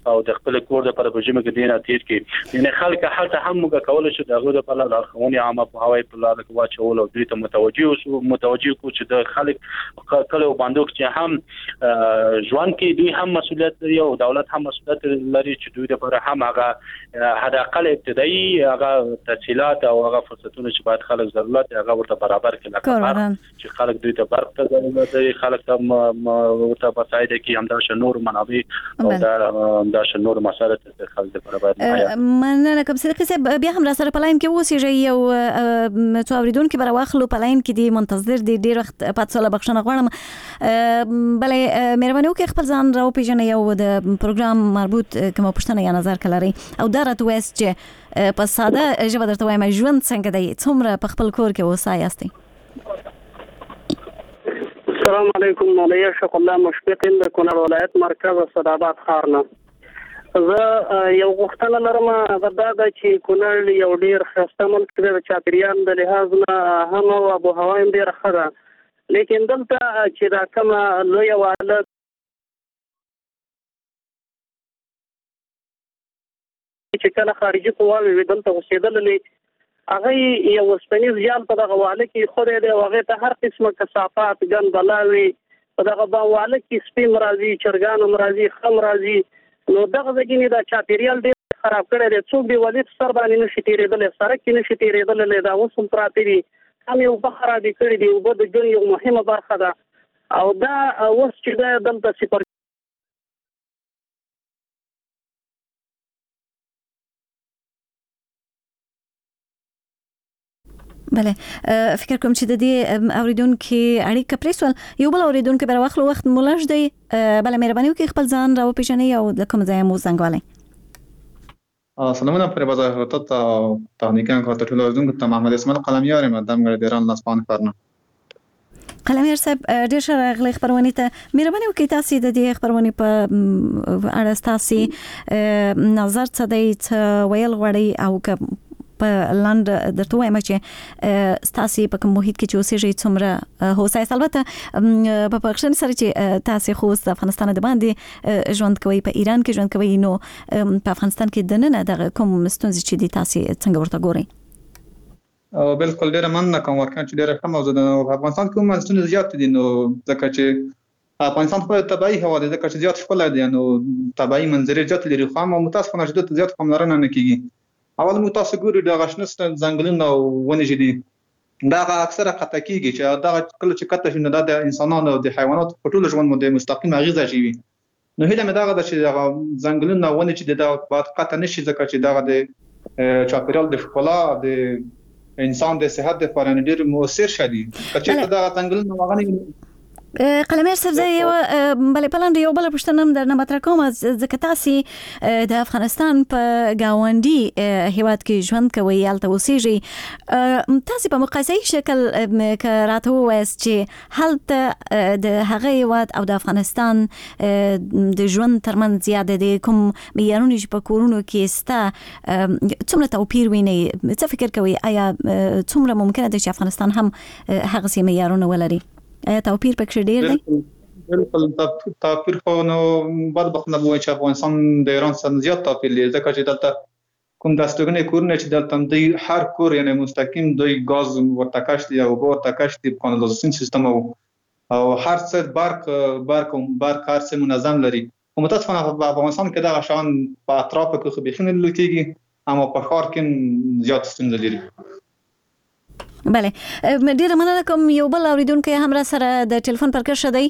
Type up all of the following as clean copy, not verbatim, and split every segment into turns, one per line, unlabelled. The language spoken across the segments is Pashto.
او د خپل کور د پر بجمه کې دینه تیر کې یعنی خلک حالت هم موږ کول شو دغه د په لار خونی عامه په هوای په لار کې واچول او دوی ته متوجي کو چې د خلک کله باندې چې هم ژوند کې دوی هم مسؤلیت لري او دولت هم مسؤلیت لري چې دوی لپاره هم هغه حد اقل ابتدایي هغه تسهیلات او هغه فرصتونه چې باید خلک ضرورت هغه ورته برابر کړي چې خلک دوی ته برق ته ضرورت لري خلک ته ورته بسایده کې همدا نور منابع او دا نور مسائل ته خلک برابر
مننه کوم څه بیا هم را سره پلاین کې اوسېږي یو څو اوریدونکو بر واخلو پلاین کې دی منتظر دی ډیر وخت پات سره بخښنه غواړم بلې مهرباني وکړئ خپل ځان راو پیژنئ یو د پروګرام مربوط کومه پوښتنه یا نظر کلري او دا راته وایست چې په ساده ژبه درته وایم ژوند څنګه دی څومره په خپل کور کې اوسئ یاستئ
السلام علیکم مولوی شیخ الله مشفق د کونړ ولایت مرکز صداباد ښار نه زه یو غوښتنه لرم هغه دا ده چې کونړ یو ډیر ښایسته ملک دی د چاپیریال د لحاظ نه هم او آب و هوا هم ډیره ښه ده لیکن دلته چې دا کومه لویه واله چې کله خارجي قواوې دلته اوسېدلې هغه یو اوسپنیز جال په دغه واله کې خورې دی او هغې ته هر قسمه کثافات ګن بلاوي په دغه واله کې سپي هم راځي چرګان هم راځي ښه هم راځي نو دغه ځای دا چاپیریال ډېر خراب کړی دی څوک بې ولید سر باندې نشي تېرېدلی سړک کې نشي تېرېدلی دا اوس هم پراته دي هم یې اوبه خرابې کړي دي اوبه د ژوند یو مهمه برخه ده او دا اوس چې دی دلته صفر
بله فکر کوم چې د دې اوریدونکو اړیکه پریسول یو بل اوریدونکو بر واخلو وخت مولش دی بله مهرباني وکړئ خپل ځان راو پیژنئ او د کوم ځای مو زنګ والئ
سلامونه پر بازار ته تخنیکان کوته ټول اوریدونکو ته محمد اسماعیل قلمیار مدام ګر دیران لاسپان کارنه
قلمیار صاحب ډیر ښه راغلی خبرونه ته مهرباني وکړئ تاسو د دې خبرونه په اړه تاسو نظر څه دی څه ویل غواړئ او په لاند درته وایم چې تاسو په کوم محیط کې چې اوسېږئ څومره هوسا البته په پښتون سره چې تاسو خو د افغانستان د باندې ژوند کوي په ایران کې ژوند کوي نو په افغانستان کې د نن دغه کوم ستونزې چې دي تاسو څنګه ورته ګورئ
بالکل ډیره مننه کوم ورکه چې ډیره ښه موضوع ده په افغانستان کې کوم ستونزې زیات دي نو ځکه چې افغانستان په طبيعي هوا ده ځکه چې زیات ښکلی دی نو طبيعي منظرې زیات لري خو هم متاسفانه چې زیات پاملرنه نه کیږي اول مو تاسو ګورئ د غشنست ځنګلونه او ونې چې دي دا اکثره قطع کیږي چې دا کله چې قطع شي نو د انسانانو او د حیواناتو په ټول ژوند باندې مستقیم اغیزه شي نو هیله مې دا ده چې دا ځنګلونه ونې چې دا بعد قطع نشي ځکه چې دا د چاپیریال د ښکلا د انسان د صحت لپاره ډېر مؤثر شدي چې دا ځنګلونه وغني
قلمیر صاحب زه یو بلې پلاند یو بل پوښتنه درنه مطرح کوم ځکه تاسو د افغانستان په گاونډي هیواد کې ژوند کوئ هلته اوسېږئ تاسو په مقایسه‌ای شکل که راته ووایاست چې هلته د هغه هیواد او د افغانستان د ژوند ترمنځ زیاده دی کوم معیارونه چې په کورونو کې سته څومره توپیر وینئ څه فکر کوئ آیا څومره ممکنه ده چې افغانستان هم هغسې معیارونه ولري آیا توپیر پکې ډیر دی؟
بالکل توپیر خو نو بعد بخنه وایي چې افغانستان د ایران سره زیات توپیر لري ځکه چې دلته کوم داستګنې کورونه چې دلته دوی هر کور یعنی مستقیم دوی غاز ورته کاشتي او ورته کاشتي کانالیزاسیون سیستم او هر څه برق هر څه منظم لري او متاسفانه په افغانستان کې دا شان په اطراف کې خو بخنه لکېږي اما په ښار کې زیات ستونزې لري
بله ډیره مننه کوم یو بل اوریدونکو هم را سره د ټلیفون پر کرښه دی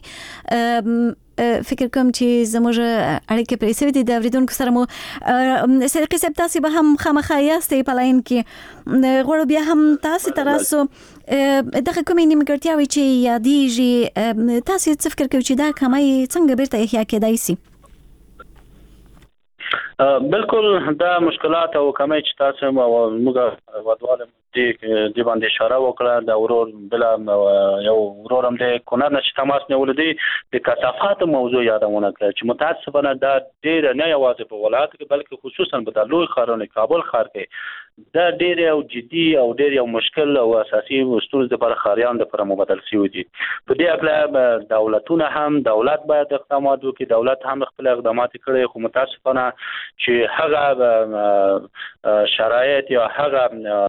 فکر کوم چې زموږ اړیکې پرې سوي دي د اوریدونکو سره مو صدیقي صاحب تاسو به هم خامخا یاستئ په لاین کې غواړو بیا هم تاسو ته راسو دغه کومې نیمګړتیاوې چې یادېږي تاسو څه فکر کوئ چې دا کمی څنګه بیرته احیا کېدای شي
بالکل دا مشکلات او کمی چې تاسو موږ ودواله دی باندې اشاره وکړه د ورور بل یو ورور هم د کونړ نه چې تماس نیول دي د کثافات موضوع یادونه کړه چې متاسفانه دا ډیر نه یوازې په ولایت کې بلکې خصوصا په د لوی ښارونو کابل ښار کې دا ډېر یو جدي او ډېر یو مشکل او اساسي ستونزه د پر خاریان د پر مبادل شوی دي. په دې اړه دولتونه هم دولت باید اقدامات وکړي، دولت هم خپل اقدامات کړي، خو متاسفانه چې هغه شرایط یا هغه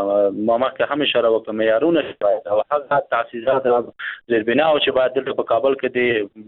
مخکې هم اشاره وکړه معیارونه او هغه تاسیسات زیربنا او چې باید په کابل کې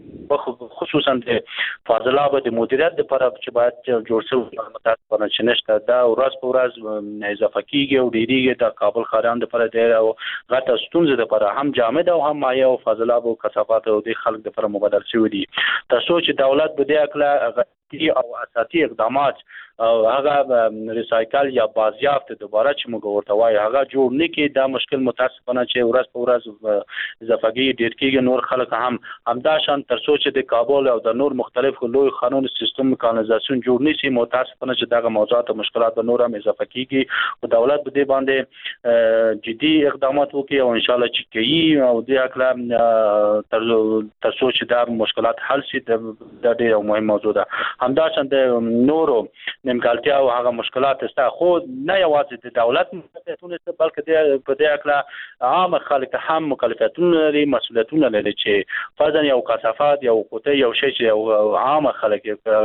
د خصوصا د فاضلابه د مدیریت لپاره چې باید جوړ شي متاسفانه چې نشته. دا ورځ په ورځ اضافه کیږي او ډیریږي د کابل خاریان لپاره د او غټه ستونزه لپاره هم جامد او هم مایع او فاضلاب او کثافات او د خلک لپاره مبادل شوی دي. تاسو چې دولت به د اکلا او اساسي اقدامات او هغه ریسایکل یا بازیافت دوباره چې موږ ورته وایي هغه جوړ نه کړي، دا مشکل متاسفانه چې ورځ په ورځ اضافه ډیر کیږي. نور خلک هم همدا شان تر څو چې د کابل او د نور مختلف لوی قانون سیستم کانالیزاسیون جوړ نشي متاسفانه چې دغه موضوعات او مشکلات به نور هم اضافه کیږي او دولت به دې باندې جدي اقدامات وکړي او ان شاء الله چې کوي او د اکلا تر څو چې دا مشکلات حل شي دا ډېر مهم موضوع ده. همدا شان د نورو نیمګړتیا او هغه مشکلات استا خو نه یوازې د دولت مکلفیتونه بلکې په دې اړه عام خلک هم مکلفیتونه لري، مسؤلیتونه لري چې فرضاً یو کثافات یو قوته یو شی چې عام خلک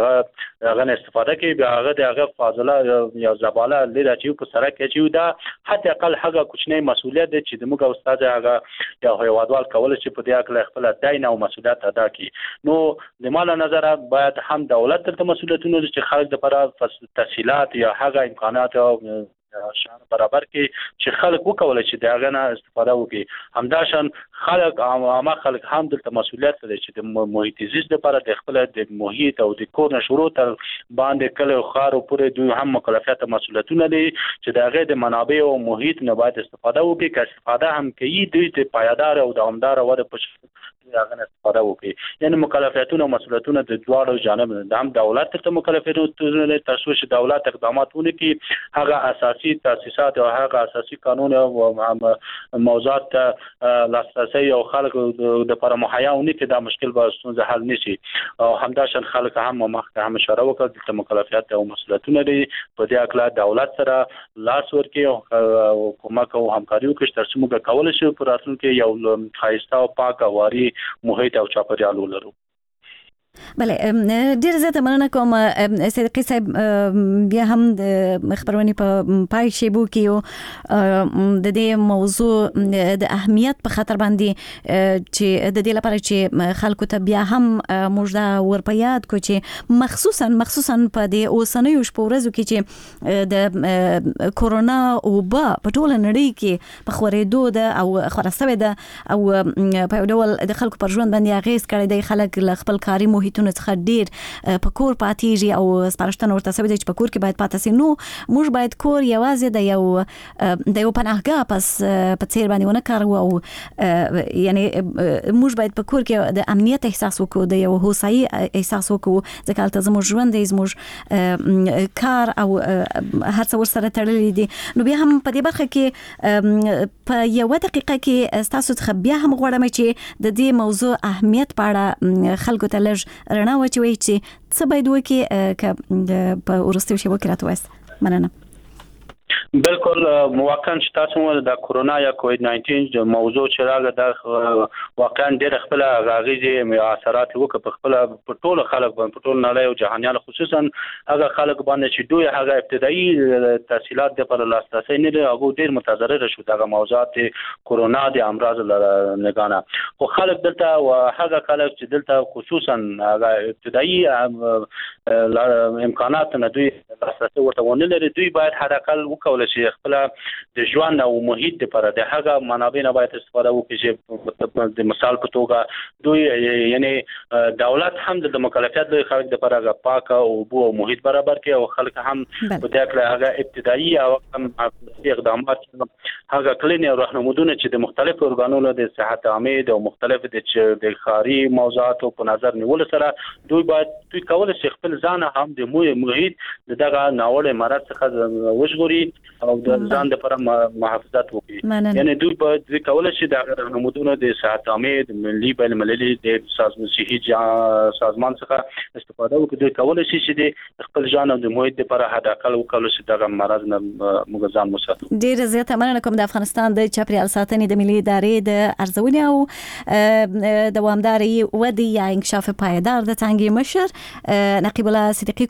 هغه استفاده کوي بیا هغه د هغه فاضله یا زباله لري چې په سره کې چې دا حتی اقل هغه کوچنی مسؤلیت دی چې موږ استاد هغه یا هیوادوال کول چې په دې اړه خپل داین او مسؤلیت ادا کړي. نو د مال نظر باید هم دولت ته مسؤلیتونه چې خلک لپاره تسهیلات یا هغه امکانات او شان برابر کې چې خلک وکول چې داغه نه استفاده وکړي. همدا شان خلک عامه خلک هم د مسؤلیت لري چې د محیط زیست لپاره د خپل د محیط او د کور نشورو تر باندې کله خار او پورې دوی هم مکلفیت او مسؤلیتونه لري چې داغه د منابع او محیط نه باید استفاده وکړي. که استفاده هم کوي دوی د پایدار او دوامدار وده په هغه استفاده وکړي. یعنی مکلفیتونه او مسؤلیتونه د دواړو جانب د هم دولت ته مکلفیتونه لري تر څو چې دولت اقدامات ونکړي هغه اساسي تاسیسات او هغه اساسي قانون او موضوعات لاسرسي او خلک د لپاره مهیا ونکړي دا مشکل به ستونزه حل نشي. او همدا شان خلک هم مخکې هم اشاره وکړه د مکلفیت او مسؤلیتونه لري په دې اړه دولت سره لاس ورکړي او کومک او همکاري وکړي تر څو موږ کولای شو په راتلونکي یو ښایسته او پاک واري محیط او چاپیریال ولرو.
بله ډیر زیاته مننه کوم صدیقی صاحب. بیا هم د خبرونه په پای شی بو کې د دې موضوع د اهمیت په خاطر باندې چې د دې لپاره چې خلکو ته بیا هم موږ دا ورپیاد کو چې مخصوصا په دې اوسنیو شپو ورځو کې چې د کورونا او په ټوله نړۍ کې په خورېدو ده او خورسوي ده او په ډول د خلکو پر ژوند باندې اغیز کړی دی. خلک خپل کاري محیطونه څخه ډیر په کور پاتېږي او سپارښتنه ورته شوې ده چې په کور کې باید پاتې شي. نو موږ باید کور یوازې د یو پناهګاه په څیر باندې ونه کاروو او یعنی موږ باید په کور کې د امنیت احساس وکړو، د یو هوسایي احساس وکړو ځکه هلته زموږ ژوند دی، زموږ کار او هر څه ورسره تړلي دي. نو بیا هم په دې برخه کې په یوه دقیقه کې ستاسو څخه بیا هم غواړم چې د دې موضوع اهمیت په اړه خلکو ته لږ رڼا واچوي چې څه باید وکړي که په وروستیو شیبو کې راته وایاست. مننه.
بالکل واقعا چې تاسو مو د کورونا یا کووید 19 موضوع چې راغله د واقعا ډېر خپل غاغیزي اثرات وکړ په خپل په ټول خلک باندې په ټول نړۍ او جهانيان خصوصا هغه خلک باندې چې دوی هغه ابتدایي تحصیلات د پر لاسرسي نه لري هغه ډېر متضرر شو دغه موضوعات کورونا د امراض لګانا. خو خلک دلته او هغه خلک چې دلته خصوصا هغه ابتدایي امکانات نه دوی لاسرسي ورته ونه لري دوی باید حداقل وکول شي خپل د ژوند او محیط لپاره د هغه منابع نه باید استفاده وکړي چې د مثال په توګه دوی یعنی دولت هم د مکلفیت د خلک لپاره پاک او بو محیط برابر کړي او خلک هم په دې اړه هغه ابتدایي او اقدامات هغه کلینی او راهنمودونه چې د مختلفو ارګانونو د صحت عامه او مختلف د خاري موضوعات په نظر نیول سره دوی کول شي خپل ځان هم د محیط دغه ناوړه مرض څخه وژغوري او د ځان لپاره محافظت وکړي. یعنی دوی به کولای شي د نمودونو د صحت عامه د ملي بین المللي د صحي سازمان څخه استفاده وکړي. دوی کولای شي چې د خپل ځان او د محیط لپاره حد اقل وکولای شي دغه مرض نه موږ ځان وساتو.
ډیر زیاته مننه کوم د افغانستان د چاپیریال ساتنې د ملي ادارې د ارزونې او دوامداري ودې یا انکشاف پایدار د څانګې مشر نقیب الله صدیقي